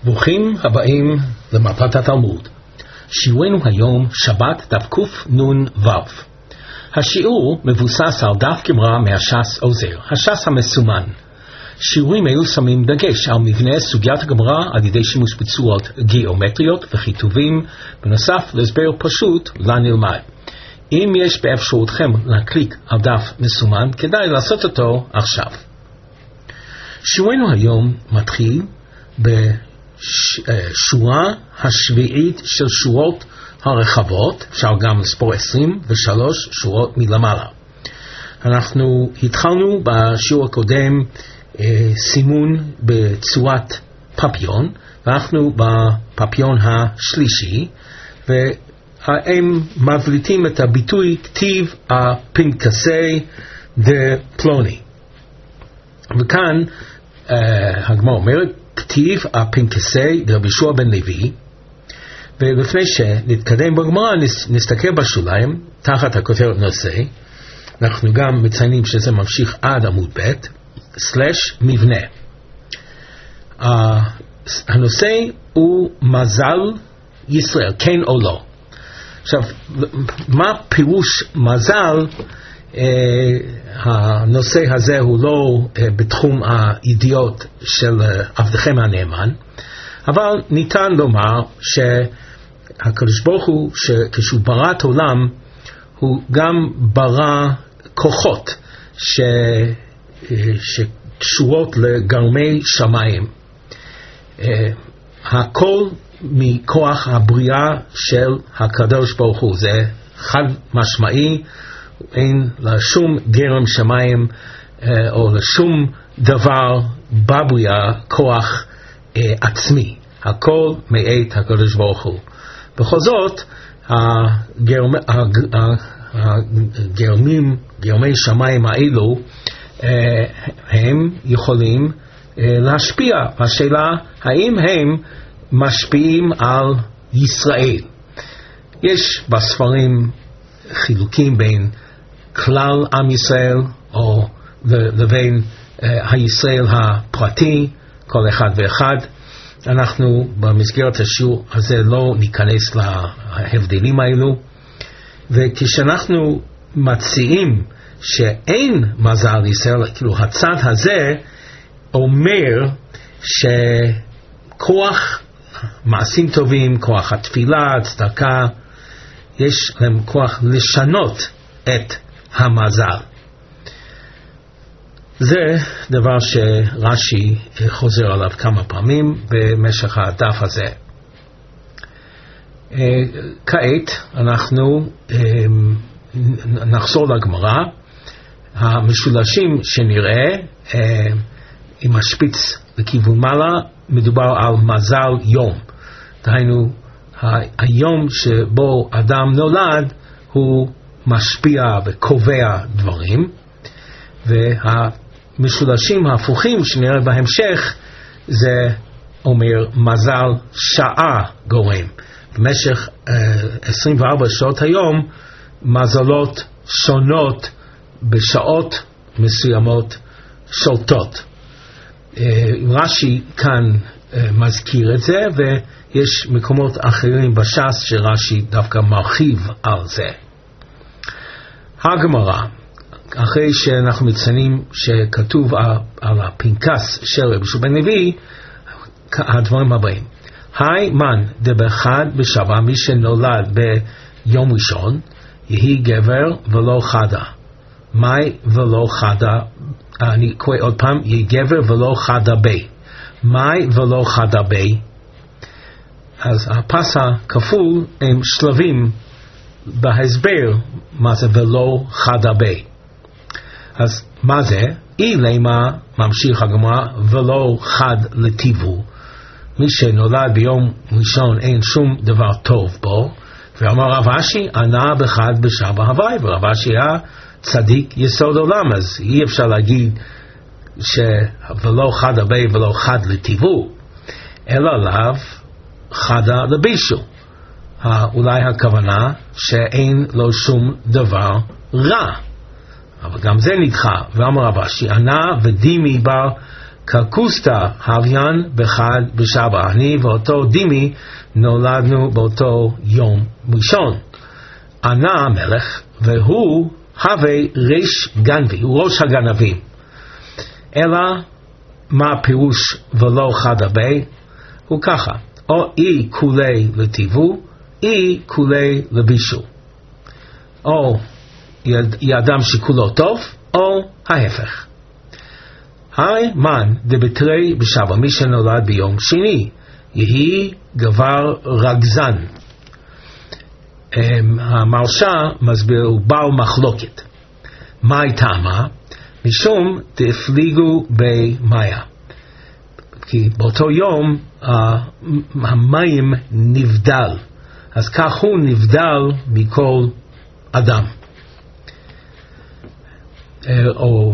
ברוכים הבאים למפת התלמוד. שיעורנו היום שבת דף קנ"ו. השיעור מבוסס על דף גמרא מהש"ס עוזר, הש"ס המסומן. שיעורים אלו שמים דגש על מבנה סוגיית הגמרא על ידי שימוש בצורות גיאומטריות וכיתובים, בנוסף להסבר פשוט לנלמד. אם יש באפשרותכם להקליק על דף מסומן, כדאי לעשות אותו עכשיו. שיעורנו היום מתחיל בשורה השביעית של שורות הרחבות, אפשר גם לספור 23 שורות מלמעלה. אנחנו התחלנו בשיעור הקודם סימון בצורת פפיון, ואנחנו בפפיון השלישי, והם מבליטים את הביטוי כתיב הפנקסי דה פלוני. וכאן הגמרא אומרת כתיב הפנקסי דה רבי יהושע בן לוי, ולפני שנתקדם בגמרא נסתכל בשוליים תחת הכותרת נושא. אנחנו גם מציינים שזה ממשיך עד עמוד ב' / מבנה. הנושא הוא מזל ישראל, כן או לא. עכשיו, מה פירוש מזל? הנושא הזה הוא לא בתחום הידיעות של עבדכם הנאמן, אבל ניתן לומר שהקדוש ברוך הוא, כשהוא ברא את העולם, הוא גם ברא כוחות שקשורות לגרמי שמיים. הכל מכוח הבריאה של הקדוש ברוך הוא, זה חד משמעי. אין לשום גרם שמיים או לשום דבר בבריאה כוח עצמי, הכל מאת הקדוש ברוך הוא. בכל זאת גרמי שמיים האלו הם יכולים להשפיע. השאלה האם הם משפיעים על ישראל. יש בספרים חילוקים בין כלל עם ישראל או לבין הישראל הפרטי, כל אחד ואחד. אנחנו במסגרת השיעור הזה לא ניכנס להבדלים האלו, וכשאנחנו מציעים שאין מזל לישראל, כאילו הצד הזה אומר שכוח מעשים טובים, כוח התפילה, הצדקה, יש להם כוח לשנות את המזל. זה דבר שרש"י חוזר עליו כמה פעמים במשך הדף הזה. כעת אנחנו נחזור לגמרא. המשולשים שנראה עם השפיץ לכיוון מעלה, מדובר על מזל יום. דהיינו, היום שבו אדם נולד הוא משפיע וקובע דברים, והמשולשים ההפוכים שנראה בהמשך זה אומר מזל שעה גורם. במשך 24 שעות היום מזלות שונות בשעות מסוימות שולטות. רש"י כאן מזכיר את זה, ויש מקומות אחרים בש"ס שרש"י דווקא מרחיב על זה. הגמרא, אחרי שאנחנו מציינים שכתוב על הפנקס של רבי יהושע בן לוי, הדברים הבאים: היי מן דבחד בשבוע, מי שנולד ביום ראשון יהי גבר ולא חדה. מאי ולא חדה, אני קורא עוד פעם, יהי גבר ולא חדה בי. מאי ולא חדה בי. אז הפס הכפול הם שלבים בהסבר מה זה ולא חדה בי. אז מה זה? למה ממשיך הגמרא ולא חד לטיבו. מי שנולד ביום ראשון אין שום דבר טוב בו. ואמר רב אשי, ענה בחד בשבע הווי, ורב אשי היה צדיק יסוד עולם, אז אי אפשר להגיד ולא חדה בי ולא חד לטיבו, אלא לאו חדה לבישו. אולי הכוונה שאין לו שום דבר רע, אבל גם זה נדחה. ואמר רב אשי, ענה ודימי בר כקוסטה הוויין בחד בשבא. אני ואותו דימי נולדנו באותו יום ראשון. ענה המלך, והוא הווה ריש גנבי, הוא ראש הגנבים. אלא מה פירוש ולא חד הרבה? הוא ככה, או אי כולי לטיבו, אי כולי לבישו. או ידם שכולו טוב, או ההפך. היי מן דבתרי בשבא, מי שנולד ביום שני, יהי גבר רגזן. המרשה מסביר, הוא בעל מחלוקת. מה טעמה? משום דהפליגו במאיה. כי באותו יום המים נבדל, אז כך הוא נבדל מכל אדם. או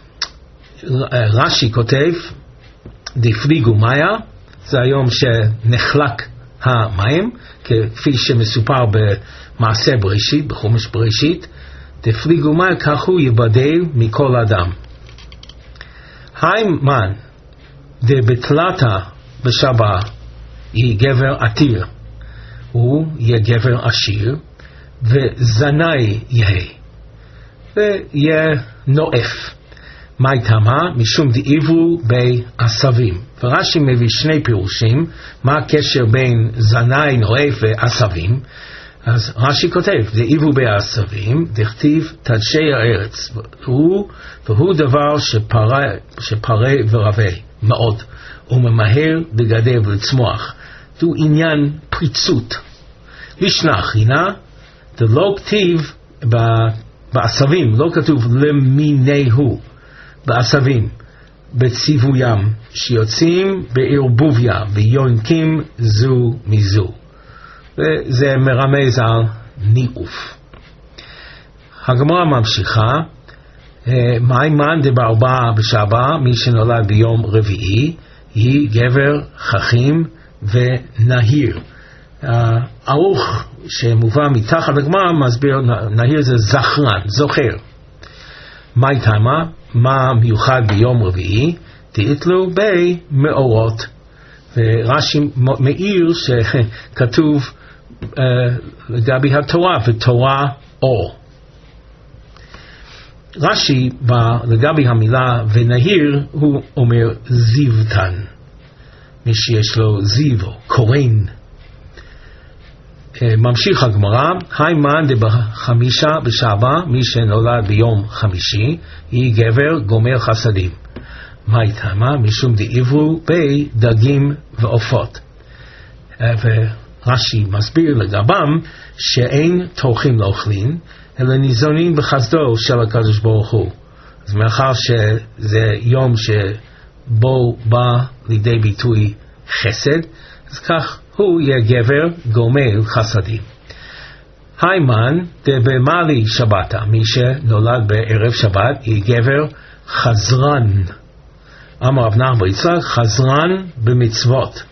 רש"י כותב, דהפליגו מאיה, זה היום שנחלק המים, כפי שמסופר במעשה בראשית, בחומש בראשית, דהפליגו מאיה, כך הוא יבדל מכל אדם. היי מן דבתלתה בשבא, היא גבר עתיר, הוא יהיה גבר עשיר, וזנאי יהיה, ויהיה נואף. מה טעמה? משום דעברו בעשבים. ורש"י מביא שני פירושים, מה הקשר בין זנאי, נואף ועשבים. אז רש"י כותב, דעברו בעשבים, דכתיב תדשי הארץ, והוא דבר שפרה ורבה מאוד, וממהר לגדל ולצמוח. זה עניין פריצות. משנח הנה, זה לא כתיב בעשבים, לא כתוב למיניהו, בעשבים, בציוויים, שיוצאים בערבוביה ויונקים זו מזו. וזה מרמז על ניאוף. הגמרא ממשיכה, מיימן דברבה בשבא, מי שנולד ביום רביעי, היא גבר חכים ונהיר. הארוך שמובא מתחת לגמרא מסביר, נהיר זה זכרן, זוכר. מה טעמה? מה מיוחד ביום רביעי? תיתלו במאורות. ורש"י מאיר שכתוב לגבי התורה, ותורה אור. רש"י לגבי המילה ונהיר, הוא אומר זיוותן, מי שיש לו זיו או קורן. ממשיך הגמרא, היי מן דבחמישה בשבא, מי שנולד ביום חמישי, היא גבר גומר חסדים. מה טעמה? משום דעברו בדגים ועופות. ורש"י מסביר לגבם שאין טורחים לאוכלין, אלא ניזונים בחסדו של הקדוש ברוך הוא. אז מאחר שזה יום שבו בא לידי ביטוי חסד, אז כך הוא יהיה גבר גומר חסדים. היי מן דבמלי שבתה, מי שנולד בערב שבת, היא גבר חזרן. אמר רב נחמן בר יצחק, חזרן במצוות.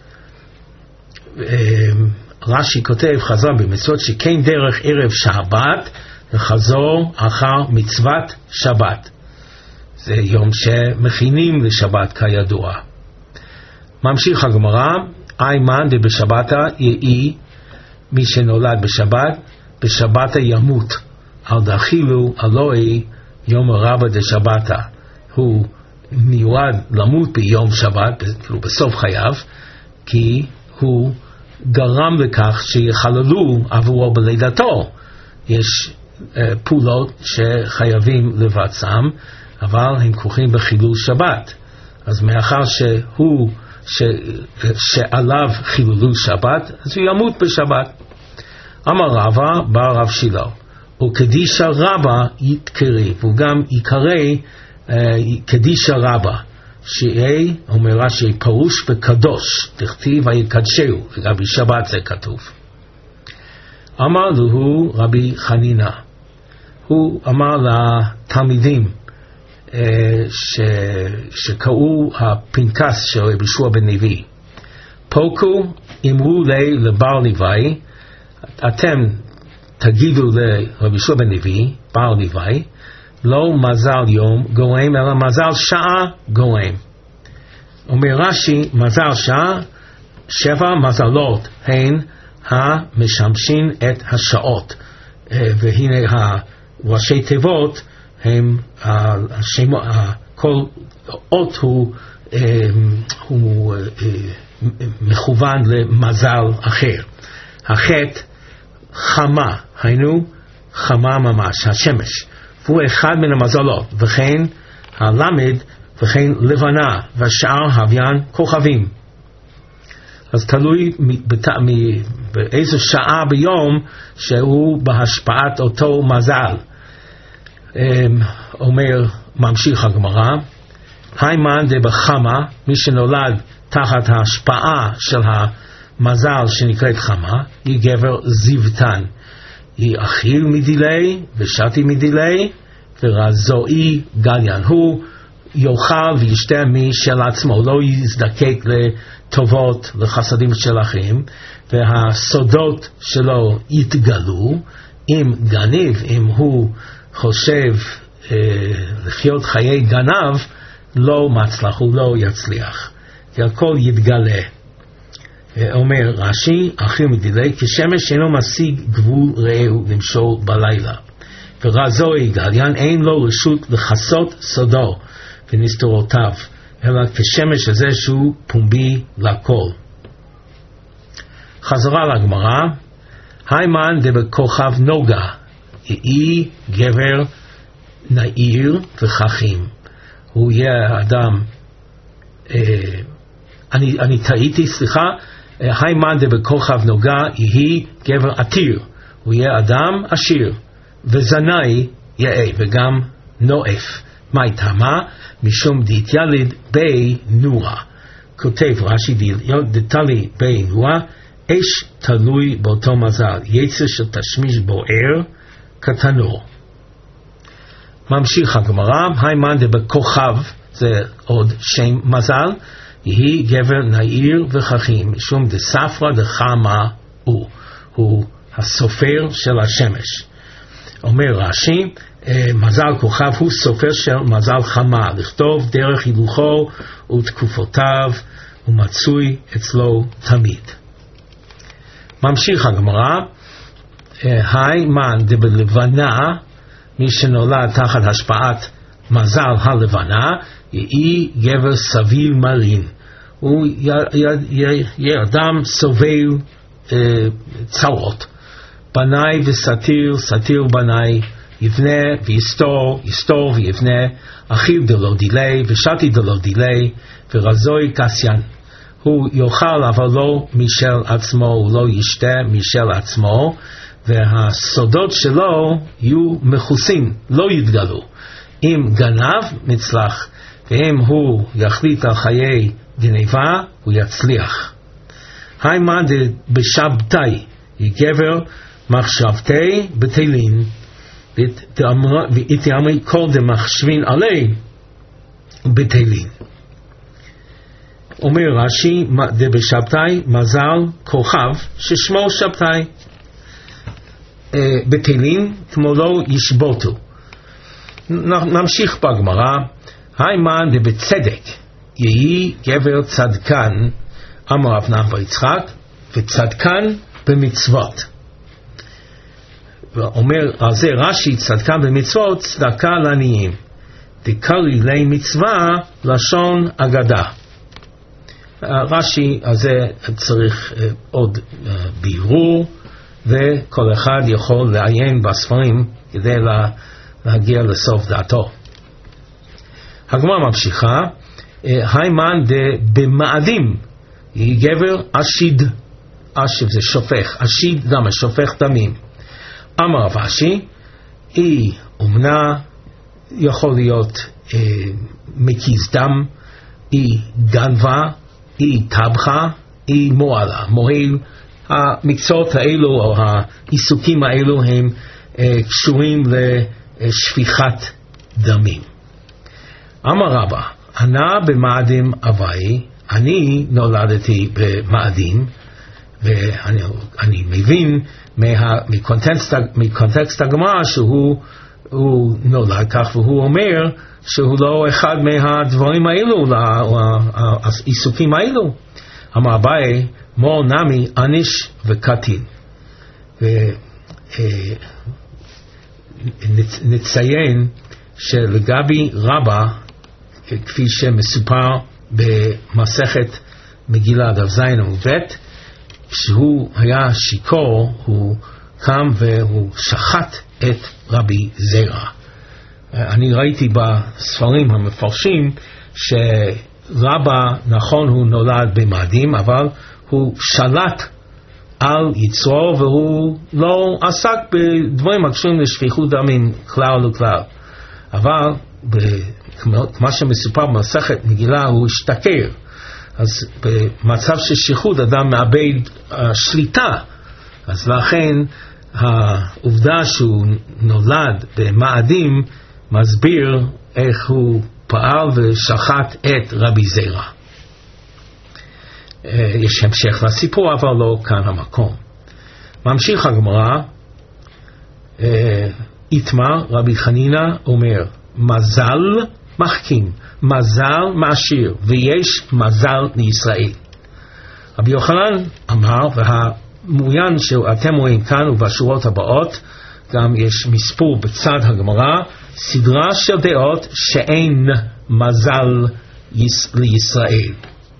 רש"י כותב חזרן במצוות, שכן דרך ערב שבת לחזור אחר מצוות שבת. זה יום שמכינים לשבת כידוע. ממשיך הגמרא, איימן דבשבתה יהי, מי שנולד בשבת, בשבתה ימות, על דחילו אלוהי יום רבא דשבתה. הוא מיועד למות ביום שבת, בסוף חייו, כי הוא גרם לכך שיחללו עבורו בלידתו. יש פעולות שחייבים לבצעם, אבל הם כרוכים בחילול שבת. אז מאחר שהוא שעליו חילול שבת, אז הוא ימות בשבת. אמר רבא בר רב שילה, וקדישה רבה יתקרא, והוא גם יקרא קדישה רבה, שיהיה, אומר רש"י, פירוש בקדוש, תכתיב ויקדשהו, לגבי שבת זה כתוב. אמר לו רבי חנינה, הוא אמר לתלמידים שקראו הפנקס של רבי יהושע בן לוי, פוקו אמרו לבר לוי, אתם תגידו לרבי יהושע בן לוי, בר לוי, לא מזל יום גורם, אלא מזל שעה גורם. אומר רש"י, מזל שעה, 7 מזלות הן המשמשים את השעות, והנה ראשי תיבות הם כל אות הוא מכוון למזל אחר. החטא חמה, היינו חמה ממש, השמש, והוא אחד מן המזלות, וכן הלמד, וכן לבנה, והשאר הוויין כוכבים. אז תלוי באיזו שעה ביום שהוא בהשפעת אותו מזל. אומר, ממשיך הגמרא, היימן דבחמה, מי שנולד תחת ההשפעה של המזל שנקראת חמה, היא גבר זיוותן. היא אכיל מדילי ושתי מדילי ורזואי גליין. הוא יאכל וישתה משל עצמו, לא יזדקק לטובות, לחסדים של אחרים, והסודות שלו יתגלו. אם גניב, אם הוא חושב לחיות חיי גנב, לא מצלח, הוא לא יצליח, כי הכל יתגלה. אומר רש"י, אכיל מדילי, כשמש אינו משיג גבול רעהו למשול בלילה, ורזוי גליין, אין לו רשות לחסות סודו ונסתורותיו, אלא כשמש הזה שהוא פומבי לכל. חזרה לגמרא, היימן דבכוכב נוגה, היא גבר נעיר וחכים. הוא יהיה אדם, אני טעיתי, סליחה, היימן דבכוכב נוגה, היא גבר עתיר. הוא יהיה אדם עשיר, וזנאי יאה, וגם נואף. מה יתמה? משום דתיליד בי נורה. כותב רש"י, דתלי בי נורה, אש תלוי באותו מזל, יצר של תשמיש בוער כתנור. ממשיך הגמרא, היימן דבכוכב, זה עוד שם מזל, היא גבר נעיר וחכים, משום דספרא דחמה הוא הסופר של השמש. אומר רש"י, מזל כוכב הוא סופר של מזל חמה, לכתוב דרך הילוכו ותקופותיו, הוא מצוי אצלו תמיד. ממשיך הגמרא, היימן דבלבנה, מי שנולד תחת השפעת מזל הלבנה, היא גבר סביל מרין. הוא יהיה אדם סובל צרות. בני וסתיר, סתיר בני, יבנה ויסתור, יסתור ויבנה, אכיל דלא דילי ושתי דלא דילי, ורזוי קסיין. הוא יאכל אבל לא משל עצמו, הוא לא ישתה משל עצמו, והסודות שלו יהיו מכוסים, לא יתגלו. אם גנב מצלח, ואם הוא יחליט על חיי גניבה, הוא יצליח. היימן בשבתאי, היא גבר מחשבתי בתהילין, והתאמרי כל דמחשבין עלי בתהילין. אומר רש"י, בשבתאי מזל כוכב ששמו שבתאי. בתהילין כמו לא ישבותו. נמשיך בגמרא, היימן דבצדק, יהי גבר צדקן, אמר רב נחמן בר יצחק, וצדקן במצוות. ואומר על זה רש"י, צדקן במצוות, צדקה לעניים. דקרי לי מצווה לשון אגדה. רש"י הזה צריך עוד בירור, וכל אחד יכול לעיין בספרים כדי להגיע לסוף דעתו. הגמרא ממשיכה, היימן במאדים, היא גבר אשיד. אשיד זה שופך, אשיד דם, שופך דמים. אמר רב אשי, היא אומנה, יכול להיות מקיז דם, היא גנבה, היא טבחה, היא מועלה, מועיל. המקצועות האלו או העיסוקים האלו הם קשורים לשפיכת דמים. אמר רבא, ענה במאדים אביי, אני נולדתי במאדים, ואני מבין מקונטקסט הגמרא שהוא הוא נולד כך, והוא אומר שהוא לא אחד מהדברים האלו, העיסוקים האלו. אמר אביי, מור נמי עניש וקטין. ונציין שלגבי רבא, כפי שמסופר במסכת מגילה דף ז עמוד ב', כשהוא היה שיכור, הוא קם והוא שחט את רבי זרע. אני ראיתי בספרים המפרשים שרבא, נכון, הוא נולד במאדים, אבל הוא שלט על יצרו והוא לא עסק בדברים הקשורים לשפיכות דמים כלל וכלל. אבל מה שמסופר במסכת מגילה הוא השתכר. אז במצב של שפיכות אדם מאבד שליטה, אז לכן העובדה שהוא נולד במאדים מסביר איך הוא פעל ושחט את רבי זרע. יש המשך לסיפור, אבל לא כאן המקום. ממשיך הגמרא, איתמר רבי חנינא אומר, מזל מחכים, מזל מעשיר, ויש מזל לישראל. רבי יוחנן אמר, והמעוין שאתם רואים כאן ובשורות הבאות, גם יש מספור בצד הגמרא, סדרה של דעות שאין מזל לישראל.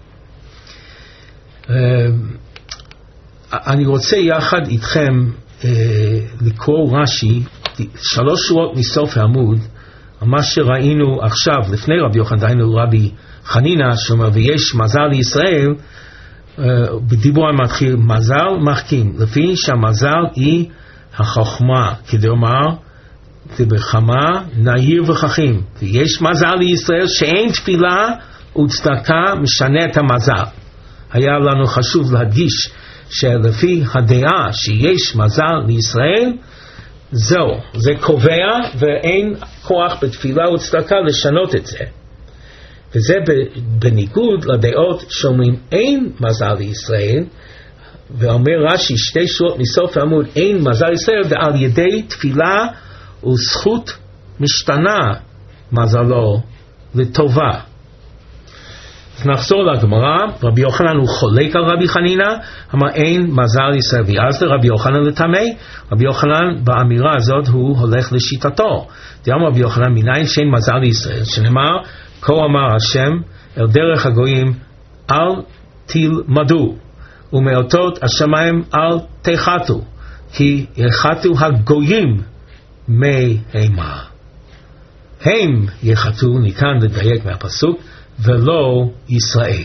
אני רוצה יחד איתכם לקרוא רש"י 3 שורות מסוף העמוד, מה שראינו עכשיו לפני רבי יוחנן, דהיינו רבי חנינא שאומר ויש מזל לישראל, בדיבור המתחיל מזל מחכים, לפי שהמזל היא החוכמה, כדאמר דבחמה נהיר וחכים, ויש מזל לישראל שאין תפילה וצדקה משנה את המזל. היה לנו חשוב להדגיש שלפי הדעה שיש מזל לישראל, זהו, זה קובע ואין כוח בתפילה וצדקה לשנות את זה. וזה בניגוד לדעות שאומרים אין מזל לישראל, ואומר רש"י 2 שורות מסוף העמוד, אין מזל לישראל, ועל ידי תפילה וזכות משתנה מזלו לטובה. אז נחזור לגמרא, רבי יוחנן הוא חולק על רבי חנינא, אמר אין מזל לישראל, ואז לרבי יוחנן לטמא, רבי יוחנן באמירה הזאת הוא הולך לשיטתו. דאמר רבי יוחנן, מניין שאין מזל לישראל, שנאמר, כה אמר השם אל דרך הגויים אל תלמדו, ומאותות השמיים אל תחתו, כי יחתו הגויים מהמה. הם יחתו, ניתן לדייק מהפסוק, ולא ישראל.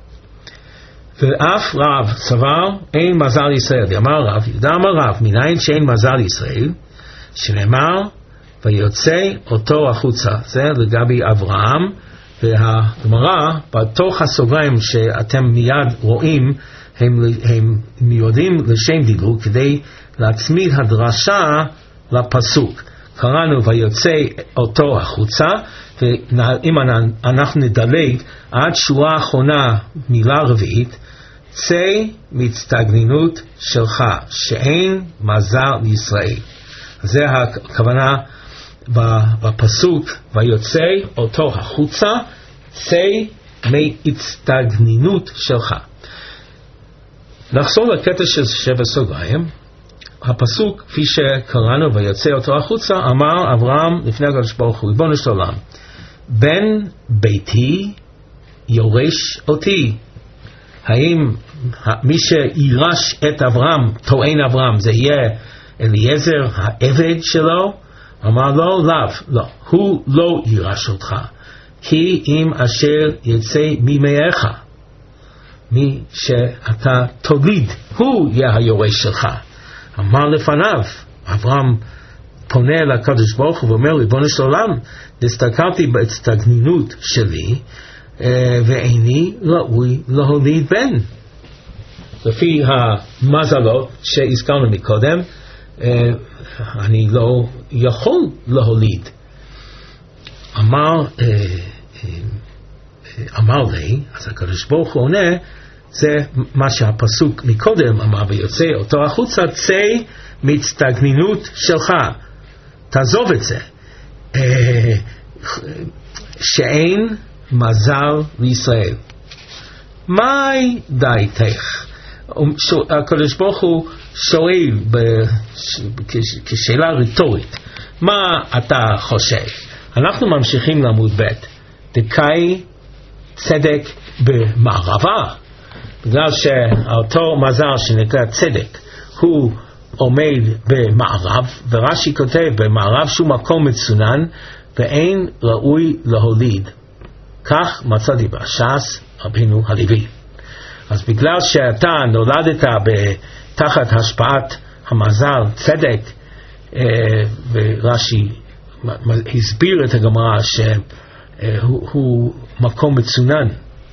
ואף רב סבר אין מזל לישראל. אמר רב, יהודה אמר רב, מניין שאין מזל לישראל, שנאמר ויוצא אותו החוצה. זה לגבי אברהם, והגמרא בתוך הסוגריים שאתם מיד רואים, הם מיועדים לשם דילוג כדי להצמיד הדרשה לפסוק. קראנו ויוצא אותו החוצה, ואם אנחנו נדלג עד שורה האחרונה, מילה רביעית, צא מצטגנינות שלך, שאין מזל לישראל. זה הכוונה בפסוק, ויוצא אותו החוצה, צא מהצטגנינות שלך. נחזור לקטע של 7 סוגריים. הפסוק, כפי שקראנו ויוצא אותו החוצה, אמר אברהם לפני הקדוש ברוך הוא, ריבונו של עולם, בן ביתי יורש אותי. האם מי שירש את אברהם, טוען אברהם, זה יהיה אליעזר העבד שלו? אמר לו, לא, הוא לא ירש אותך, כי אם אשר יצא ממאיך, מי שאתה תוליד, הוא יהיה היורש שלך. אמר לפניו, אברהם פונה אל הקדוש ברוך הוא ואומר, ריבונו של עולם, הסתכלתי בהצטגנינות שלי, ואיני ראוי להוליד בן. לפי המזלות שהזכרנו מקודם, אני לא יכול להוליד. אמר לי, אז הקדוש ברוך הוא עונה, זה מה שהפסוק מקודם אמר, ויוצא אותו החוצה, צא מהצטגנינות שלך, תעזוב את זה, שאין מזל לישראל. מהי דעתך? הקדוש ברוך הוא שואל כשאלה רטורית, מה אתה חושב? אנחנו ממשיכים לעמוד ב', דקאי צדק במערבה, בגלל שאותו מזל שנקרא צדק הוא עומד במערב, ורש"י כותב במערב שהוא מקום מצונן ואין ראוי להוליד, כך מצאתי בש"ס רבינו הלוי. אז בגלל שאתה נולדת תחת השפעת המזל צדק, ורש"י הסביר את הגמרא שהוא מקום מצונן,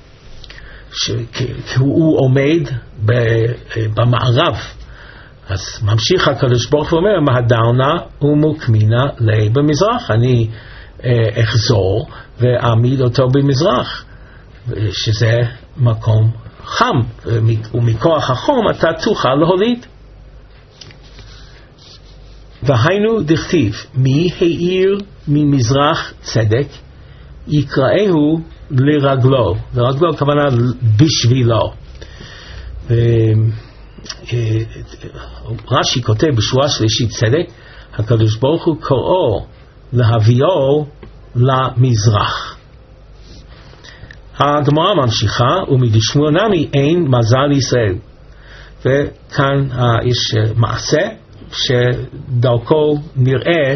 שהוא עומד במערב, אז ממשיך הקדוש ברוך הוא אומר, מהדרנה ומוקמינה לי במזרח, אני אחזור ואעמיד אותו במזרח, שזה מקום חם, ומכוח החום אתה תוכל להוליד. והיינו דכתיב, מי העיר ממזרח צדק יקראהו לרגלו, ורגלו הכוונה בשבילו. רש"י כותב בשורה שלישית צדק, הקדוש ברוך הוא קוראו להביאו למזרח. הגמרא ממשיכה, ומדשמוע נמי אין מזל לישראל. וכאן יש מעשה שדרכו נראה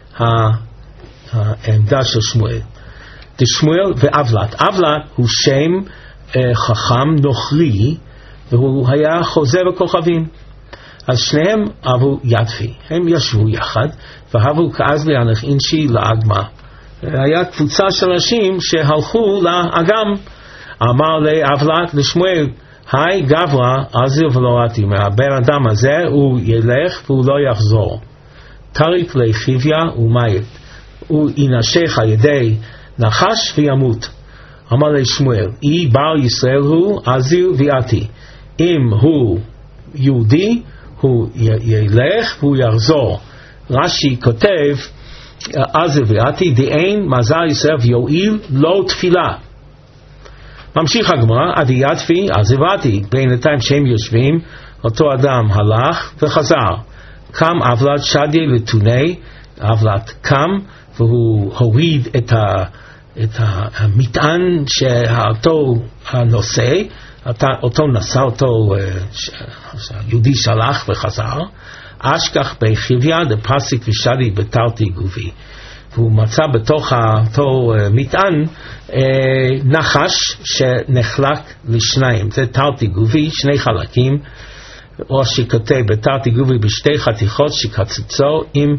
העמדה של שמואל. דשמואל ואבלת. אבלת הוא שם חכם נוכרי, והוא היה חוזה בכוכבים. אז שניהם אבו ידפי, הם ישבו יחד והבו כאז להנך אינשי לאגמה. היה קבוצה של אנשים שהלכו לאגם. אמר לאבלת לשמואל, היי גברא עזיר ולא עתי, מהבן אדם הזה הוא ילך והוא לא יחזור, תריק לחיביה ומית, הוא ינשך על ידי נחש וימות. אמר לשמואל, אי בר ישראל הוא עזיר ועתי, אם הוא יהודי הוא ילך והוא יחזור. רש"י כותב עזיר ועתי דאין מזל ישראל ויועיל לא תפילה. ממשיך הגמרא, עדי ידפי עזיר ועתי, בינתיים שהם יושבים אותו אדם הלך וחזר. קם אבלת שדיה לתוני, אבלת קם והוא הוריד את המטען שאותו הנושא, אותו נשא, אותו יהודי שלח וחזר. אשכח בחיביה דפסיק ושדי בתרתי גובי, והוא מצא בתוך אותו מטען נחש שנחלק לשניים, זה תרתי גובי, שני חלקים, או שכתב בתרתי גובי בשתי חתיכות שקצצו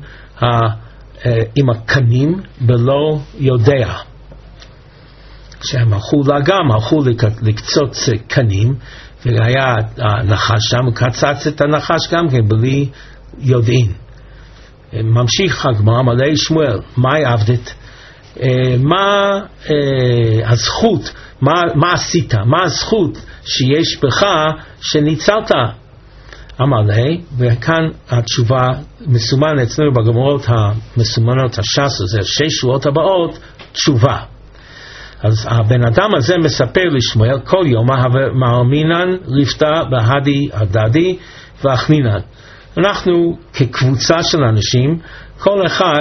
עם הקנים בלא יודע. כשהם הלכו לאגם, הלכו לקצוץ קנים, והיה הנחש שם, קצץ את הנחש גם כן בלי יודעין. ממשיך הגמרא, מלא שמואל, מה עבדת? מה הזכות, מה עשית? מה הזכות שיש בך שניצלת? אמר לי, וכאן התשובה מסומן אצלנו בגמרות המסומנות הש"ס, זה 6 שורות הבאות, תשובה. אז הבן אדם הזה מספר לשמואל כל יום מאמינן רפתה בהדי הדדי ואחנינן. אנחנו כקבוצה של אנשים, כל אחד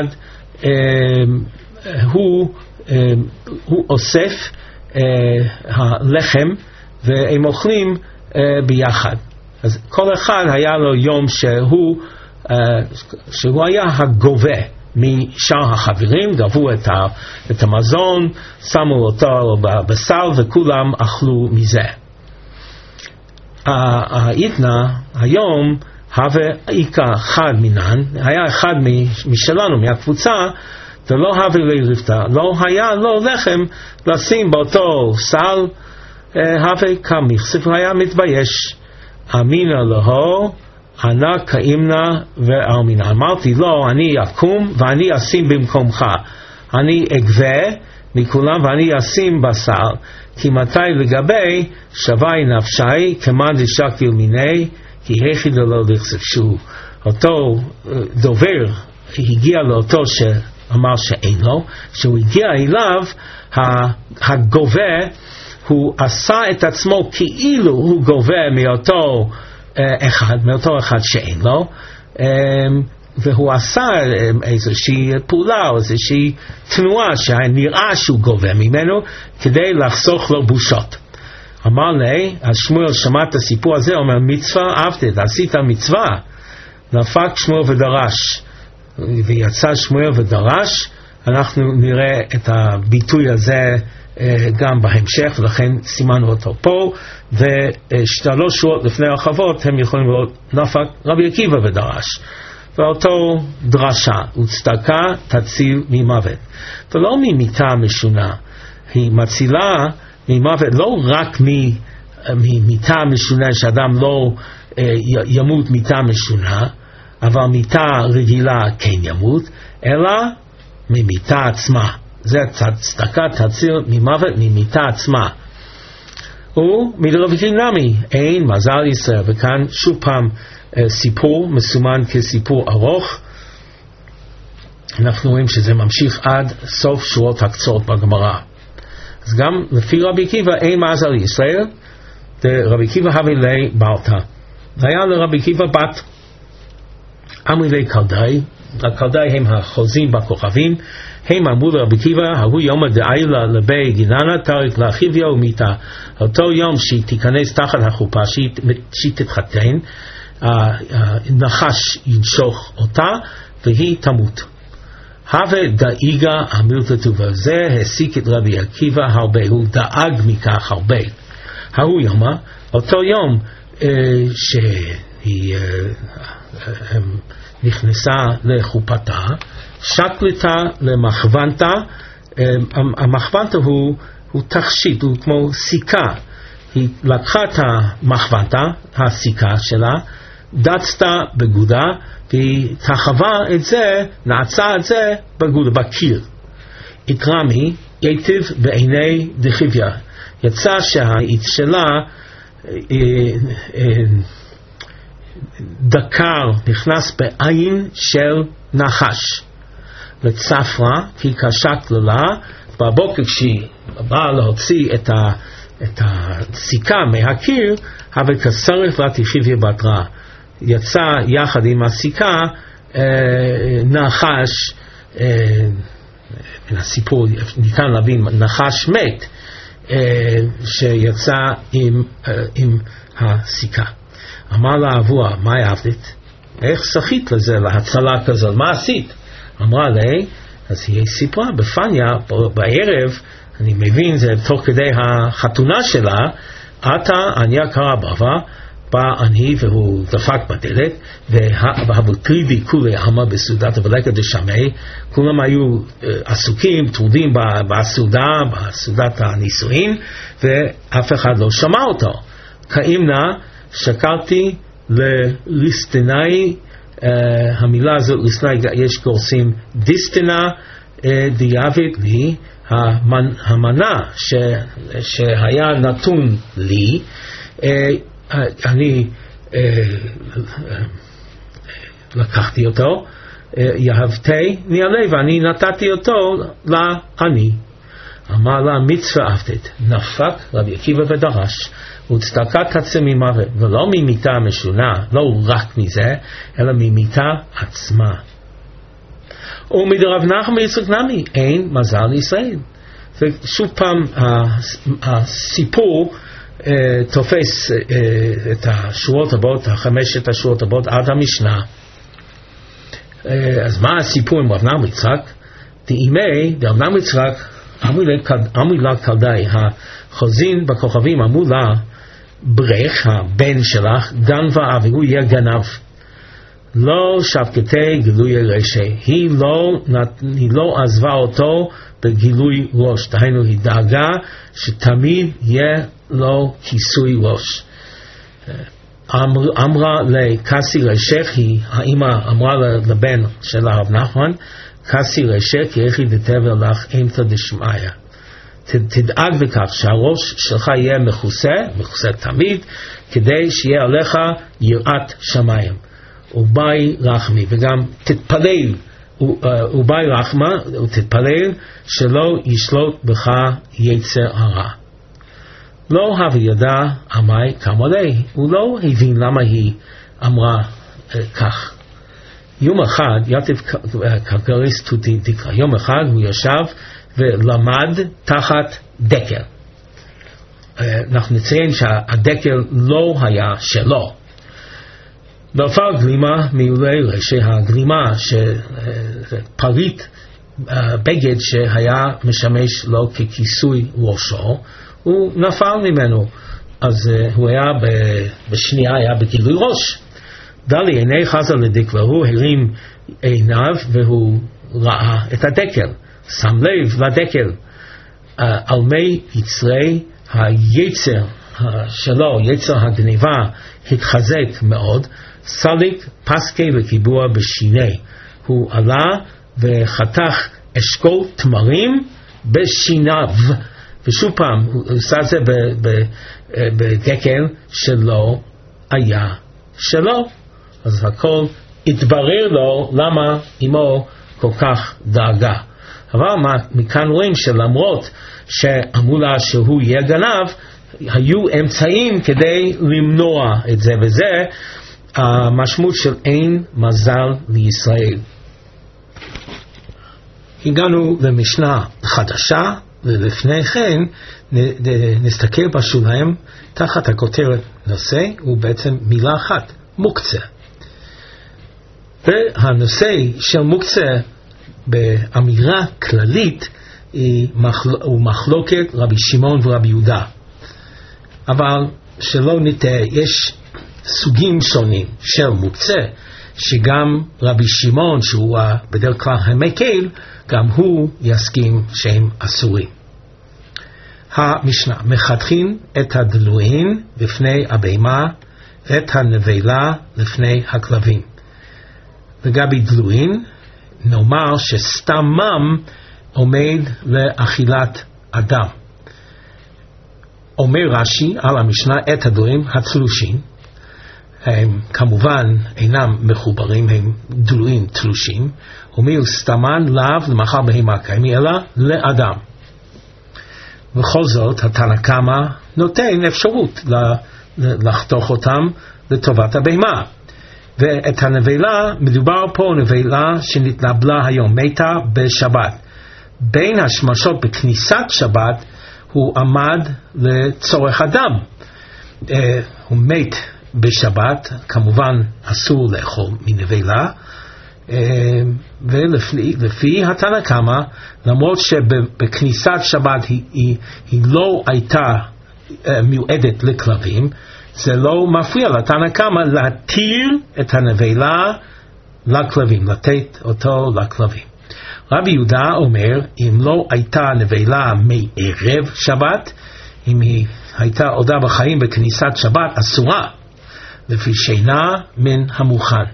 הוא אוסף הלחם והם אוכלים ביחד. אז כל אחד היה לו יום שהוא היה הגובה משאר החברים, גבו את המזון, שמו אותו בסל וכולם אכלו מזה. העיתנה היום הווה איכה חד מינן, היה אחד משלנו מהקבוצה, ולא הווה לרפתה, לא היה לו לחם לשים באותו סל, הווה כמכסף, היה מתבייש. אמינה לו ענה כאימנה ואמינה. אמרתי לו, אני אקום ואני אשים במקומך, אני אגבה מכולם ואני אשים בסל, כי מתי לגבי שווה נפשי כמאן דשקתי מיני, כי היחיד לו לכסף. שהוא אותו דובר הגיע לאותו אמר שאין לו. כשהוא הגיע אליו, הגובה, הוא עשה את עצמו כאילו הוא גובה מאותו אחד שאין לו, והוא עשה איזושהי פעולה או איזושהי תנועה שנראה שהוא גובה ממנו כדי לחסוך לו בושות. אמר לי, אז שמואל שמע את הסיפור הזה, אומר מצווה עבדת, עשית מצווה. נפק שמואל ודרש, ויצא שמואל ודרש. אנחנו נראה את הביטוי הזה גם בהמשך, ולכן סימנו אותו פה, ושלוש שורות לפני הרחבות הם יכולים לראות נפק רבי עקיבא ודרש, ואותו דרשה, וצדקה תציל ממוות, ולא ממיתה משונה. היא מצילה ממוות לא רק ממיתה משונה, שאדם לא ימות מיתה משונה, אבל מיתה רגילה כן ימות, אלא ממיתה עצמה. זה צדקה תציל ממוות ממיתה עצמה. ומדרבי נמי אין מזל ישראל. וכאן שוב פעם סיפור מסומן כסיפור ארוך. אנחנו רואים שזה ממשיך עד סוף שורות הקצות בגמרא. אז גם לפי רבי עקיבא אין מזל ישראל, רבי עקיבא הביא לי בעלתה. והיה לרבי עקיבא בת, אמרי לי קלדאי. הקלדאי הם החוזים בכוכבים. הם אמרו לרבי עקיבא, ההוא יום דאילה לבי גיננה תאריך לאחיו ומיתה. אותו יום שהיא תיכנס תחת החופה, שהיא תתחתן, נחש ינשוך אותה והיא תמות. הווה דאיגה המילתתו, וזה העסיק את רבי עקיבא הרבה, הוא דאג מכך הרבה. ההוא יומה, אותו יום שהיא נכנסה לחופתה, שקלתה למחוונתה. המחוונתה הוא תכשיט, הוא כמו סיכה. היא לקחה את המחוונתה, הסיכה שלה, דצתה בגודה, והיא תחווה את זה, נעצה את זה בגודה, בקיר. התרמי היטיב בעיני דחיביה. יצא שהעיץ שלה דקר, נכנס בעין של נחש. לצפרה, כי קשק לה, בבוקר כשהיא באה להוציא את הסיכה מהקיר, אבל כסרף ותחיביה בתרה. יצא יחד עם הסיכה נחש, הסיפור ניתן להבין, נחש מת, שיצא עם הסיכה. אמר לה אבוה, מה עבדת? איך שחית לזה, להצלה כזאת? מה עשית? אמרה לי, אז היא סיפרה בפניה, בערב, אני מבין, זה תוך כדי החתונה שלה, עתה עניה קרא בבה, בא אני והוא דפק בדלת, והבוטרידי כולי עמה בסעודת הבלקה דשמי, כולם היו עסוקים, טרודים בסעודת הנישואין, ואף אחד לא שמע אותו. כאמנה, שקרתי לליסטנאי, המילה הזאת ליסטנאי, יש גורסים דיסטנה דיאבית לי, המנה שהיה נתון לי, אני לקחתי אותו, יהבתי ניעלי, ואני נתתי אותו לעני. אמר לה מצווה עבדת, נפק רבי עקיבא ודרש, וצדקה תצא ממוות, ולא ממיתה משונה, לא רק מזה, אלא ממיתה עצמה. ומדרב נחמן יצחק נמי, אין מזל לישראל. ושוב פעם הסיפור תופס את השורות הבאות, החמשת השורות הבאות עד המשנה. אז מה הסיפור עם רב נחמן יצחק? דאימי, רב נחמן יצחק, אמרו לה קלדאי, החוזים בכוכבים אמרו לה, ברך, הבן שלך, גנבה אבי, הוא יהיה גנב. לא שבקתי גילוי רשע. היא לא עזבה אותו בגילוי ראש. דהיינו, היא דאגה שתמיד יהיה לו כיסוי ראש. אמרה לקסי רשך, האמא אמרה לבן של הרב נחמן, קסי רשך, יחי דתבר לך אימתא דשמעיה. תדאג בכך שהראש שלך יהיה מכוסה תמיד, כדי שיהיה עליך יראת שמיים. ובאי רחמי, וגם תתפלל ובי רחמה, ותתפלל שלא ישלוט בך יצר הרע. לא הווה ידע עמי כמולי, הוא לא הבין למה היא אמרה כך. יום אחד, יתיב כלכליס תותי דקרא, יום אחד הוא ישב ולמד תחת דקל. אנחנו נציין שהדקל לא היה שלו. נפל גלימה מעולה, שהגלימה שפריט בגד שהיה משמש לו ככיסוי ראשו, הוא נפל ממנו. אז הוא היה בשנייה, היה בגילוי ראש. דלי עיני חזר לדקל, הוא הרים עיניו והוא ראה את הדקל. שם לב לדקל. על מי יצרי היצר שלו, יצר הגניבה, התחזק מאוד. סליק פסקי וקיבוע בשיני. הוא עלה וחתך אשכול תמרים בשיניו. ושוב פעם, הוא עשה את זה בדקל שלא היה שלו. אז הכל התברר לו למה אמו כל כך דאגה. אבל מכאן רואים שלמרות שאמרו לה שהוא יהיה גנב, היו אמצעים כדי למנוע את זה, וזה המשמעות של אין מזל לישראל. הגענו למשנה חדשה, ולפני כן נסתכל בשוליים תחת הכותרת נושא, הוא בעצם מילה אחת, מוקצה. והנושא של מוקצה באמירה כללית הוא מחלוקת רבי שמעון ורבי יהודה. אבל שלא נטעה, יש סוגים שונים של מוקצה, שגם רבי שמעון, שהוא בדרך כלל המקל, גם הוא יסכים שהם אסורים. המשנה, מחתכין את הדלוין לפני הבהמה, את הנבלה לפני הכלבים. לגבי דלוין, נאמר שסתמם עומד לאכילת אדם. אומר רש"י על המשנה, את הדלוין התלושים, הם כמובן אינם מחוברים, הם דלויים תלושים, אומר סתמן לאו למאכל בהמה קיימי, אלא לאדם. בכל זאת, התנא קמא נותן אפשרות לחתוך אותם לטובת הבהמה. ואת הנבלה, מדובר פה נבלה שנתנבלה היום, מתה בשבת. בין השמשות בכניסת שבת, הוא עמד לצורך אדם. הוא מת בשבת, כמובן אסור לאכול מנבלה, ולפי התנא קמא, למרות שבכניסת שבת היא לא הייתה מיועדת לכלבים, זה לא מפריע לתנא קמא להתיר את הנבלה לכלבים, לתת אותו לכלבים. רבי יהודה אומר, אם לא הייתה נבלה מערב שבת, אם היא הייתה עודה בחיים בכניסת שבת, אסורה, לפי שינה מן המוכן.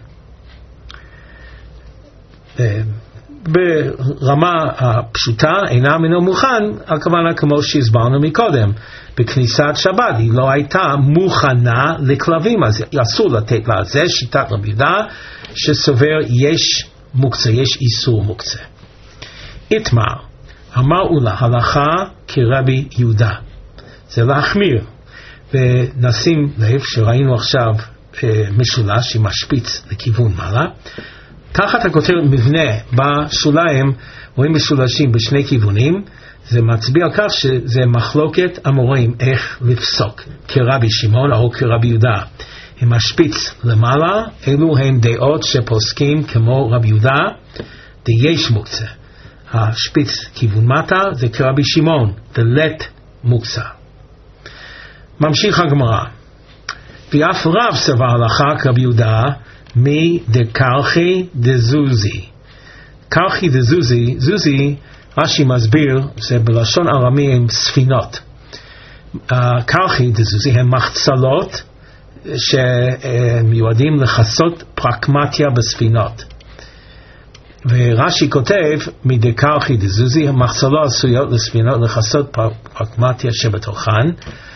ברמה הפשוטה, אינה מן המוכן, הכוונה כמו שהסברנו מקודם, בכניסת שבת היא לא הייתה מוכנה לכלבים, אז אסור לתת לה. זה שיטת רבי יהודה שסובר יש מוקצה, יש איסור מוקצה. איתמר, אמרו לה הלכה כרבי יהודה, זה להחמיר. ונשים לב שראינו עכשיו משולש עם משפיץ לכיוון מעלה, תחת הכותרת מבנה בשוליים רואים משולשים בשני כיוונים. זה מצביע על כך שזה מחלוקת המוראים איך לפסוק, כרבי שמעון או כרבי יהודה. עם משפיץ למעלה, אלו הם דעות שפוסקים כמו רבי יהודה, יש מוקצה. השפיץ כיוון מטה זה כרבי שמעון, דלת מוקצה. ממשיך הגמרא, ואף רב סבר הלכה כרבי יהודה מדקרחי דזוזי. קרחי דזוזי, זוזי רש"י מסביר, זה בלשון ארמי הם ספינות. קרחי דזוזי הם מחצלות שמיועדים לחסות פרקמטיה בספינות. ורש"י כותב, מדקרחי דזוזי, המחצלות עשויות לספינות לחסות פרקמטיה שבתוכן.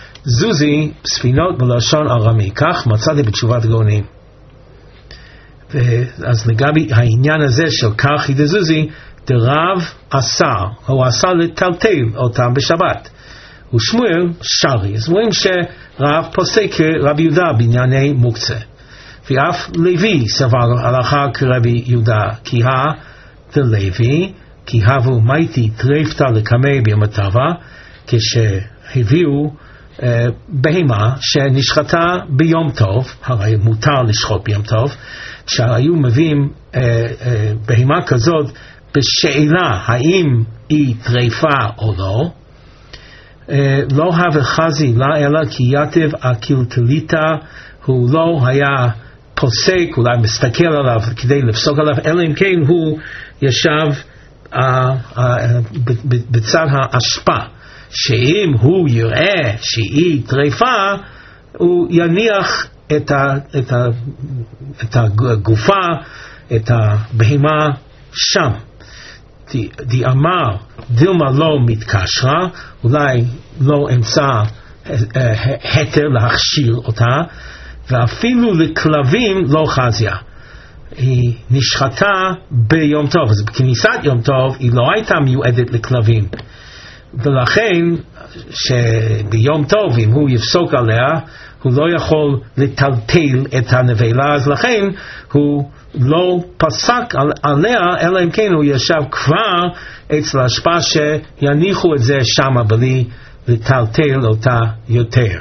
זוזי, ספינות בלשון ארמי, כך מצאתי בתשובת גאונים. אז לגבי העניין הזה של קרחי דזוזי, דרב אסר, הוא אסר לטלטל אותם בשבת, ושמואל שרי. אז רואים שרב פוסק כרבי יהודה בענייני מוקצה, ואף לוי סבר הלכה כרבי יהודה, כי דלוי, כי הבו מייטי טרפתא לקמי ביום הטבע, כשהביאו בהמה שנשחטה ביום טוב, הרי מותר לשחוט ביום טוב, כשהיו מביאים בהמה כזאת בשאלה האם היא טרפה או לא, לא הווה חזי לה אלא כי יתב הקלקליתא, הוא לא היה פוסק, אולי מסתכל עליו כדי לפסוק עליו, אלא אם כן הוא ישב בצד האשפה, שאם הוא יראה שהיא טרפה, הוא יניח את הגופה, את הבהמה שם. די אמר דילמה לא מתקשרה, אולי לא אמצא היתר להכשיר אותה, ואפילו לכלבים לא חזיה. היא נשחטה ביום טוב, אז בכניסת יום טוב היא לא הייתה מיועדת לכלבים, ולכן שביום טוב אם הוא יפסוק עליה הוא לא יכול לטלטל את הנבלה, אז לכן הוא לא פסק עליה, אלא אם כן הוא ישב כבר אצל השפעה שיניחו את זה שמה בלי לטלטל אותה יותר.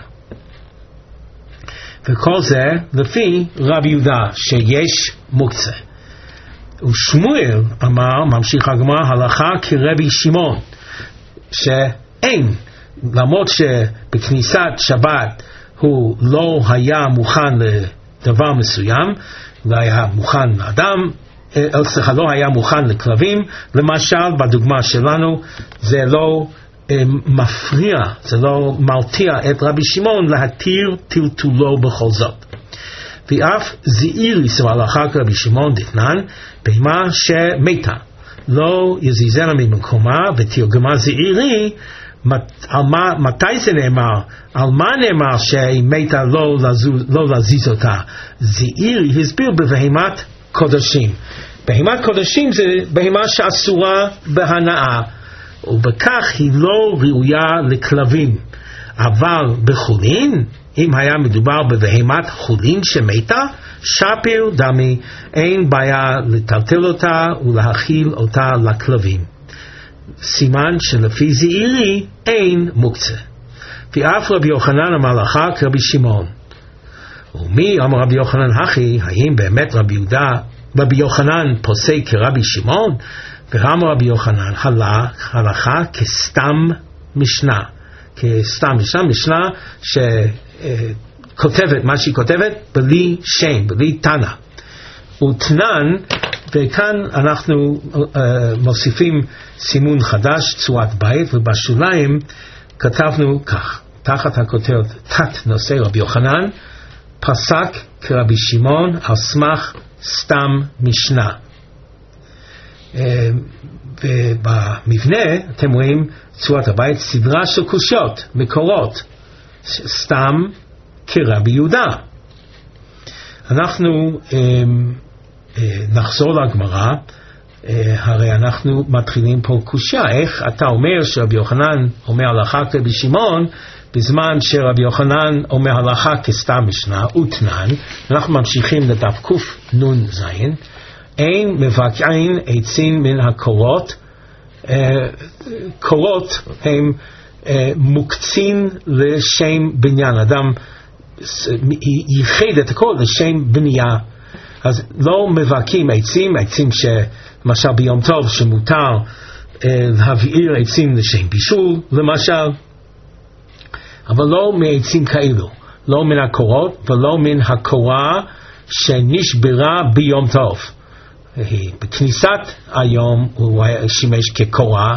וכל זה לפי רבי יהודה שיש מוקצה. ושמואל אמר, ממשיך הגמרא, הלכה כרבי שמעון, שאין, למרות שבכניסת שבת הוא לא היה מוכן לדבר מסוים, לא היה מוכן לאדם, לא היה מוכן לכלבים, למשל בדוגמה שלנו זה לא מפריע, זה לא מרתיע את רבי שמעון להתיר טלטולו בכל זאת. ואף זעירי סבר אחר כך רבי שמעון דתנן, בהמה שמתה לא יזיזנה ממקומה, ותרגמה זעירי, מתי זה נאמר? על מה נאמר שהיא מתה לא להזיז אותה? זעירי הסביר בבהמת קודשים. בהמת קודשים זה בהמה שאסורה בהנאה, ובכך היא לא ראויה לכלבים. אבל בחולין, אם היה מדובר בבהמת חולין שמתה, שפיר דמי, אין בעיה לטלטל אותה ולהכיל אותה לכלבים. סימן שלפי זעירי אין מוקצה. ואף רבי יוחנן אמר לך כרבי שמעון. ומי אמר רבי יוחנן הכי, האם באמת רבי יוחנן פוסק כרבי שמעון? ואמר רבי יוחנן הלכה כסתם משנה, כסתם משנה שכותבת מה שהיא כותבת בלי שם, בלי תנא ותנן. וכאן אנחנו מוסיפים סימון חדש, צורת בית, ובשוליים כתבנו כך, תחת הכותרת תת נושא רבי יוחנן פסק כרבי שמעון על סמך סתם משנה. ובמבנה אתם רואים צורת הבית, סדרה של קושיות, מקורות, סתם כרבי יהודה. אנחנו נחזור לגמרא, הרי אנחנו מתחילים פה קושיה, איך אתה אומר שרבי יוחנן אומר הלכה כרבי שמעון, בזמן שרבי יוחנן אומר הלכה כסתם משנה ותנן. אנחנו ממשיכים לדף קנ"ז. אין מבקעין עצים מן הקורות, קורות הם מוקצין לשם בניין, אדם ייחד את הכל לשם בנייה. אז לא מבקים עצים שלמשל ביום טוב שמותר להבעיר עצים לשם בישול למשל, אבל לא מעצים כאלו, לא מן הקורות ולא מן הקורה שנשברה ביום טוב. בכניסת היום הוא שימש כקורה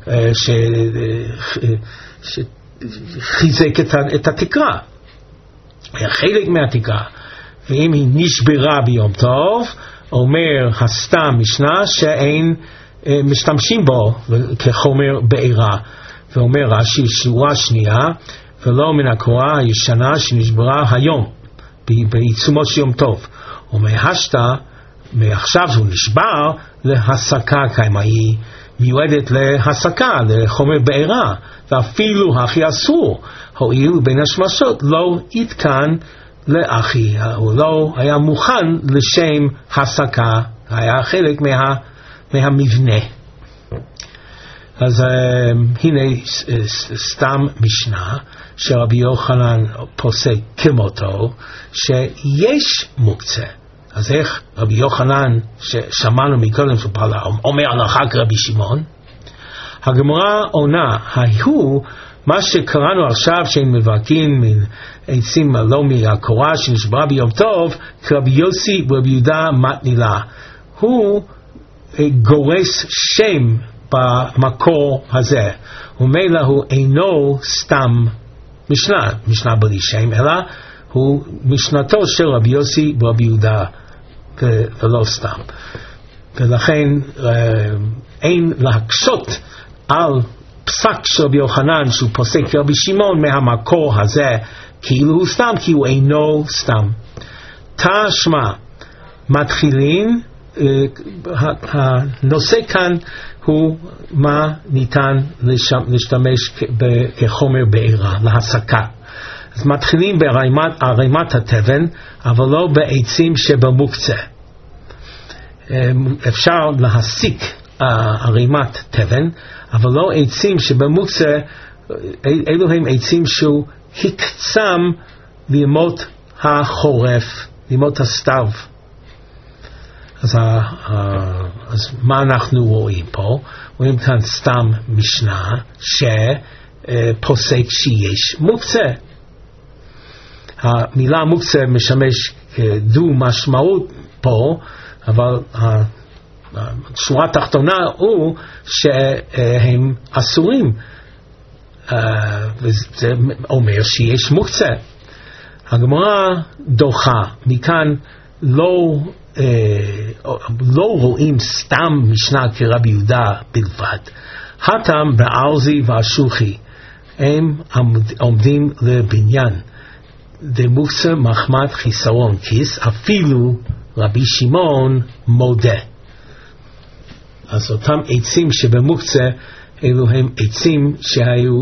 שחיזק את התקרה, היה חלק מהתקרה. ואם היא נשברה ביום טוב, אומר הסתם משנה שאין משתמשים בו כחומר בעירה. ואומר רש"י שורה שנייה, ולא מן הקורה הישנה שנשברה היום בעיצומו של יום טוב. אומר השתא מעכשיו שהוא נשבר להסקה קיימה, היא מיועדת להסקה, לחומר בעירה, ואפילו הכי אסור, הואיל בין השמשות לא יתקן לאחי, הוא לא היה מוכן לשם הסקה, היה חלק מהמבנה. אז הנה סתם משנה שרבי יוחנן פוסק כמותו שיש מוקצה. אז איך רבי יוחנן ששמענו מקודם שפעלה אומר הלכה כרבי שמעון? הגמרא עונה, היו מה שקראנו עכשיו שהם מבקים מן עצים לא מהקורה שנשברה ביום טוב, כרבי יוסי ורבי יהודה מתנילה. הוא גורס שם במקור הזה, ומילא הוא אינו סתם משנה בלי שם, אלא הוא משנתו של רבי יוסי ורבי יהודה ולא סתם. ולכן אין להקשות על פסק של רבי יוחנן שהוא פוסק כרבי שמעון מהמקור הזה כאילו הוא סתם, כי הוא אינו סתם. תשמע, מתחילים, הנושא כאן הוא מה ניתן להשתמש כחומר בעירה, להסקה. אז מתחילים בערימת התבן, אבל לא בעצים שבמוקצה. אפשר להסיק ערימת תבן, אבל לא עצים שבמוקצה, אלו הם עצים שהוא הקצם לימות החורף, לימות הסתיו. אז מה אנחנו רואים פה? רואים כאן סתם משנה שפוסק שיש מוקצה. המילה מוקצה משמש דו משמעות פה, אבל השורה התחתונה הוא שהם אסורים, וזה אומר שיש מוקצה. הגמרא דוחה, מכאן לא רואים סתם משנה כרבי יהודה בלבד. הטעם בארזי והשוחי הם עומדים לבניין דמוקצה מחמת חיסרון כיס, אפילו רבי שמעון מודה. אז אותם עצים שבמוקצה אלו הם עצים שהיו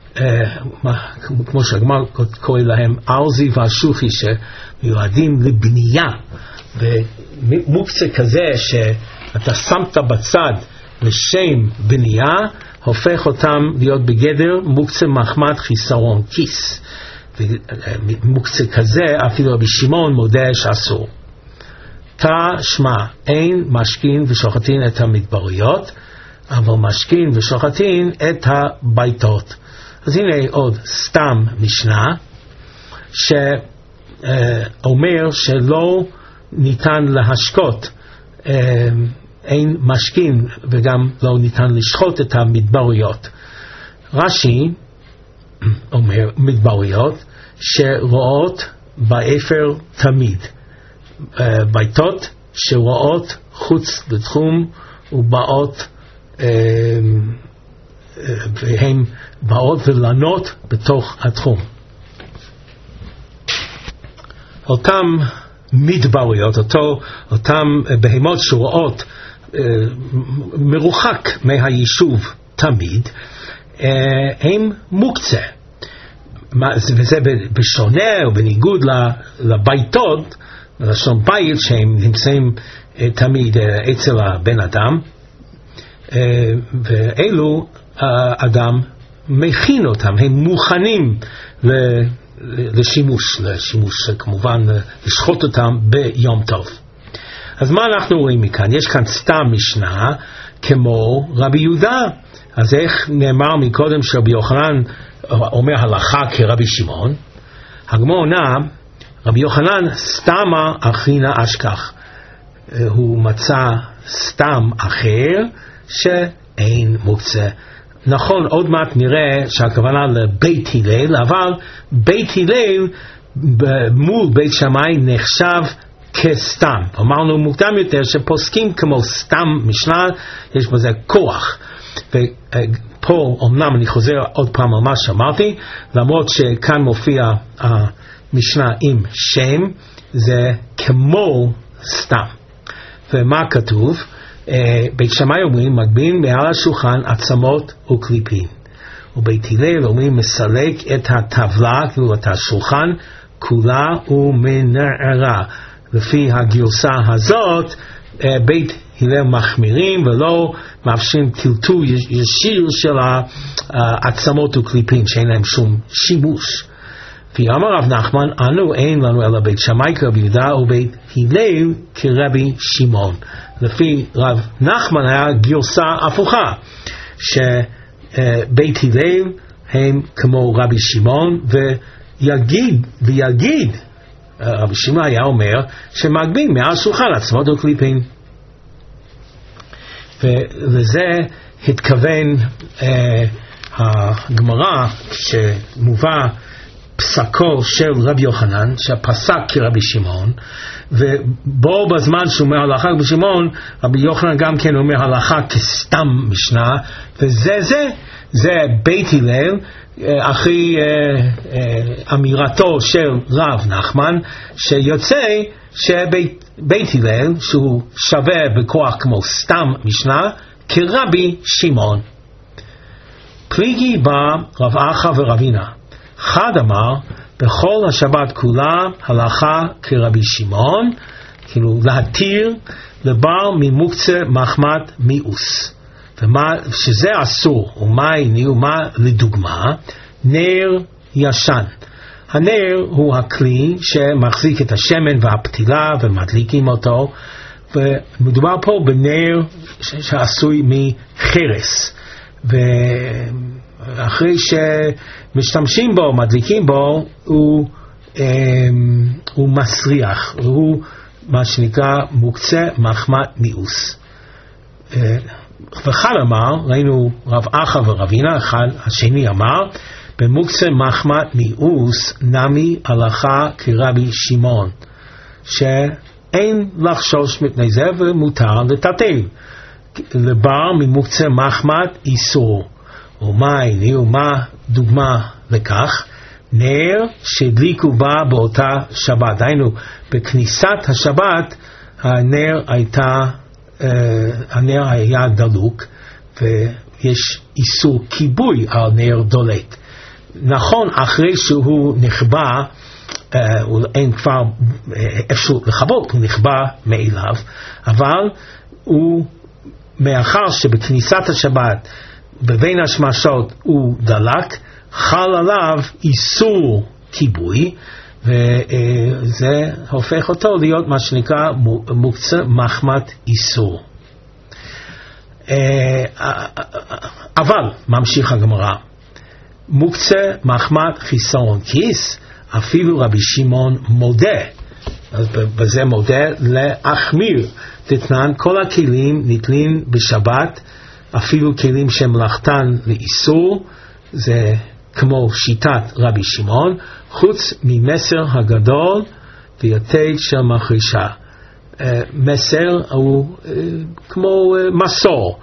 כמו שהגמרא קורא להם ארזי והשוחי, שמיועדים לבנייה. ומוקצה כזה שאתה שמת בצד לשם בנייה, הופך אותם להיות בגדר מוקצה מחמת חיסרון כיס. ומוקצה כזה אפילו רבי שמעון מודה שאסור. תשמע, אין משכין ושוחטין את המדבריות, אבל משכין ושוחטין את הביתות. אז הנה עוד סתם משנה שאומר שלא ניתן להשקות, אין משכין וגם לא ניתן לשחוט את המדבריות. רש"י אומר מדבריות שרואות באפר תמיד, ביתות שרואות חוץ לתחום ובאות והן באות ולנות בתוך התחום. אותם מדבריות, אותם בהמות שרואות מרוחק מהיישוב תמיד, הם מוקצה. וזה בשונה או בניגוד לביתות, לשון בית שהם נמצאים תמיד אצל הבן אדם, ואלו אדם מכין אותם, הם מוכנים לשימוש כמובן לשחוט אותם ביום טוב. אז מה אנחנו רואים מכאן? יש כאן סתם משנה כמו רבי יהודה. אז איך נאמר מקודם שרבי יוחנן אומר הלכה כרבי שמעון? הגמרא עונה, רבי יוחנן סתמה אחינה אשכח, הוא מצא סתם אחר שאין מוקצה. נכון, עוד מעט נראה שהכוונה לבית הלל, אבל בית הלל מול בית שמאי נחשב כסתם. אמרנו מוקדם יותר שפוסקים כמו סתם משנה, יש בזה כוח. ופה אמנם אני חוזר עוד פעם על מה שאמרתי, למרות שכאן מופיע המשנה עם שם, זה כמו סתם. ומה כתוב? בית שמאי אומרים מגבין מעל השולחן עצמות וקליפין, ובית הלל אומרים מסלק את הטבלה, כאילו את השולחן כולה ומנערה. לפי הגרסה הזאת בית הלל מחמירים ולא מאפשרים טלטול ישיר של העצמות וקליפין שאין להם שום שימוש. ואמר רב נחמן, אנו אין לנו אלא בית שמאי כרבי יהודה ובית הלל כרבי שמעון. לפי רב נחמן היה גרסה הפוכה, שבית הלל הם כמו רבי שמעון, ויגיד רבי שמעון היה אומר שמגבין מעל שולחן עצמות וקליפין. ולזה התכוון הגמרא שמובא פסקו של רבי יוחנן שפסק כרבי שמעון, ובו בזמן שהוא אומר הלכה כרבי שמעון, רבי יוחנן גם כן אומר הלכה כסתם משנה, זה בית הלל אחרי אמירתו של רב נחמן, שיוצא שבית הלל שהוא שווה בכוח כמו סתם משנה כרבי שמעון. פליגי בא רב אחא ורבינה, אחד אמר בכל השבת כולה הלכה כרבי שמעון, כאילו להתיר לבר ממוקצה מחמת מיאוס, שזה אסור. ומה לדוגמה? נר ישן. הנר הוא הכלי שמחזיק את השמן והפתילה ומדליקים אותו, ומדובר פה בנר שעשוי מחרס, ואחרי שמשתמשים בו, מדליקים בו, הוא מסריח, הוא מה שנקרא מוקצה מחמת מיאוס. ואחד אמר, ראינו רב אחא ורבינה, אחד השני אמר במוקצה מחמת מיאוס נמי הלכה כרבי שמעון, שאין לחשוש מפני זה ומותר לטלטל. לבר ממוקצה מחמת איסור. ומה דוגמה לכך? נר שהדליקו בה באותה שבת, היינו בכניסת השבת הנר היה דלוק, ויש איסור כיבוי על נר דולק. נכון, אחרי שהוא נחבא, אין כבר אפשרות לכבות, הוא נחבא מאליו, אבל הוא, מאחר שבכניסת השבת בבין השמשות הוא דלק, חל עליו איסור כיבוי, וזה הופך אותו להיות מה שנקרא מוקצה מחמת איסור. אבל ממשיך הגמרא, מוקצה מחמת חיסרון כיס, אפילו רבי שמעון מודה, אז בזה מודה להחמיר, תתנן כל הכלים נתלים בשבת, אפילו כלים שמלאכתן לאיסור, זה כמו שיטת רבי שמעון, חוץ ממסר הגדול ויתד של מחרישה. מסר הוא כמו מסור.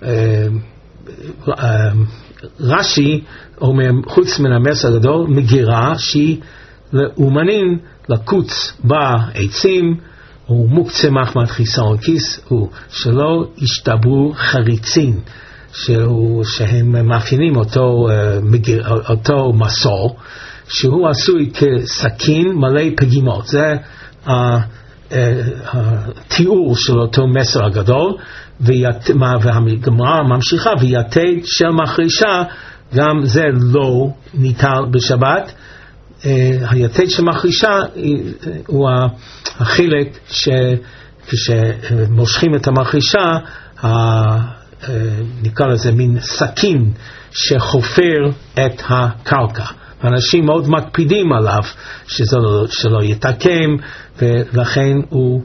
רש"י אומר חוץ מן המסר הגדול מגירה שהיא לאומנים לקוץ בעצים, הוא מוקצה מחמת חיסרון כיס, הוא שלא ישתברו חריצים שהם מאפיינים אותו מסור, שהוא עשוי כסכין מלא פגימות. זה התיאור של אותו מסר הגדול, והגמרא ממשיכה, ויתד של מחרישה, גם זה לא ניטל בשבת. היתד של מחרישה הוא החלק שכשמושכים את המחרישה, נקרא לזה מין סכין שחופר את הקרקע. אנשים מאוד מקפידים עליו שלא יתעקם, ולכן הוא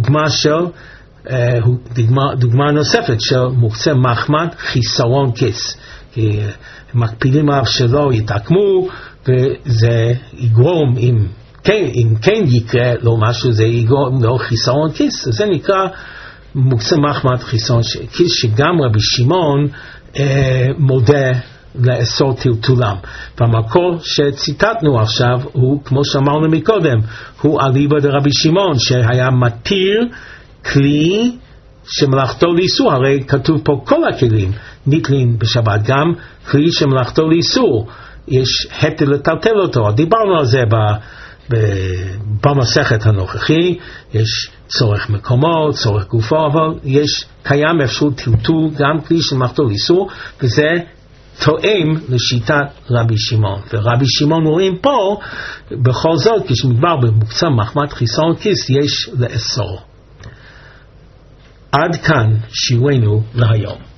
דוגמה נוספת של מוקצה מחמת חיסרון כיס. מקפידים עליו שלא יתעקמו, וזה יגרום, אם כן יקרה לו משהו, זה יגרום לו חיסרון כיס. זה נקרא מוקצה מחמת חיסרון כיס, שגם רבי שמעון מודה לאסור טלטולם. והמקור שציטטנו עכשיו הוא, כמו שאמרנו מקודם, הוא אליבא דרבי שמעון, שהיה מתיר כלי שמלאכתו לאיסור, הרי כתוב פה כל הכלים נתלים בשבת, גם כלי שמלאכתו לאיסור יש היטל לטלטל אותו. דיברנו על זה במסכת הנוכחי, יש צורך מקומו, צורך גופו, אבל קיים אפשרות טלטול גם כלי שמלאכתו לאיסור, וזה תואם לשיטת רבי שמעון. ורבי שמעון רואים פה בכל זאת כשמדבר במוקצה מחמת חיסרון כיס יש לאסור. עד כאן שיעורנו להיום.